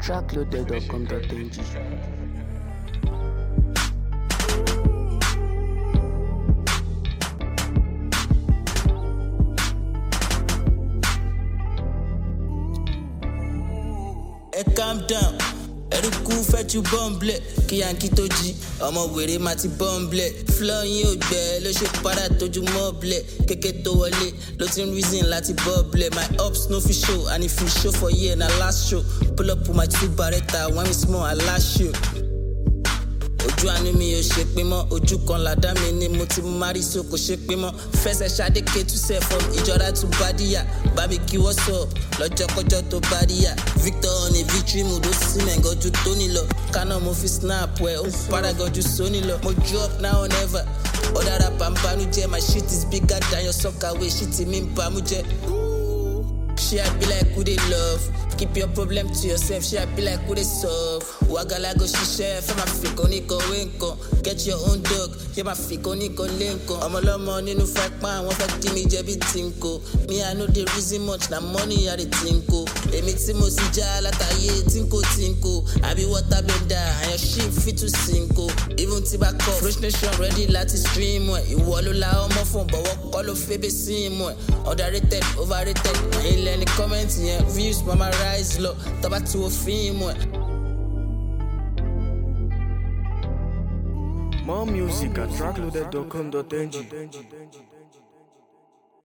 trackloaded.com.ng. Calm down. Eruku fẹ́ tu bọ́m̀blẹ̀ kí yankí tó jí ọmọ wèrè má ti bọ́m̀blẹ̀ flow yín ò gbẹ ló ṣe padà tójú mọ́ọ̀blẹ̀ kéké tó wọlé ló ti ń reason láti bọ́ọ̀blẹ̀ my ups no fit show and if you show for year na last show pull up with my two Beretta when we small I last show. Ojú àánú mi ò ṣe pé mọ́ ojú kan làdá mi ni mo ti márí so kò ṣe pé mọ́ fẹsẹ̀ ṣàdékè tú sẹ́ from ìjọra to Badia barbecue what's up lọ́jọ́kọ́jọ́ tó Badia Victor on a victory mood ó sì mẹ́gànjú tó nílọ kánà mo fi snap ẹ̀ ó paraganjú sóní lọ mo drop now or never ọ̀dà rapper ń banújẹ́ my shit is bigger than your sockaway shit mi ń bamújẹ́. She I be like who they love. Keep your problem to yourself. She I be like who they solve. Wagalago she share for my fiko niko winko. Get your own dog. Yeah my fiko niko linko. I'm a lot more ninu fact man. One fact me jebi tinko. Me I know the reason much. Na money I the tinko. Emi timo si jala taye tinko tinko. I be water bender and your shit fit to sinko. Even tibako. Fresh nation ready lati stream we. Iwalo la omo phone but what call of febe sim we. Underrated, overrated. Any comments yeah, views mama rise low. Taba to a film. More music at trackloaded.com.ng.